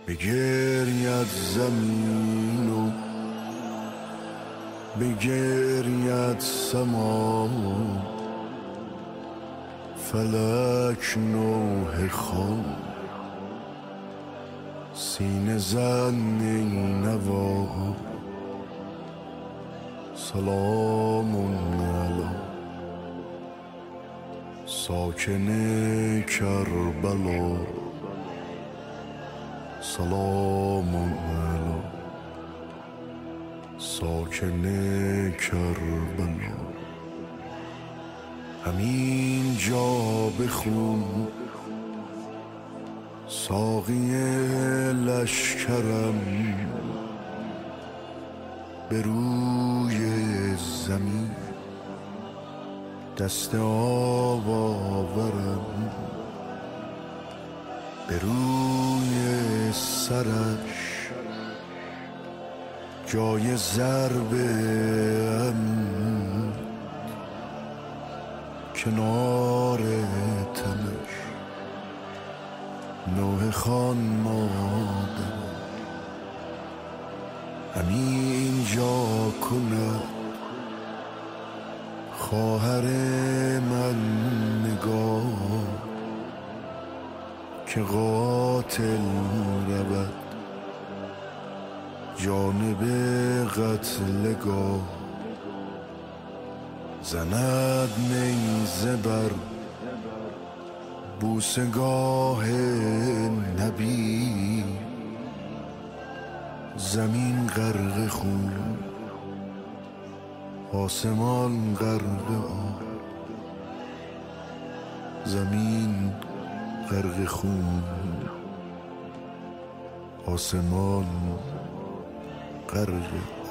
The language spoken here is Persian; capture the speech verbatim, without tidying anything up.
بگرید زمین و بگرید سما، فلک نوحه خوان سینه زن ای نوا. سلام علی ساکن کربلا، سلام علی ساکن کربلا. همین جا بخون ساقی لشکرم، به روی زمین دست آب آورم، به روی سرش جای ضربه ام، کنار تنش نوحه خوان مادم. همین جا کند خواهر من نگاه، که قاتل رود جانب قتلگاه. زند نیزه بر بوسگاه نبی، زمین غرق خون آسمان غرق آب. زمین غرق خون آسمان غرق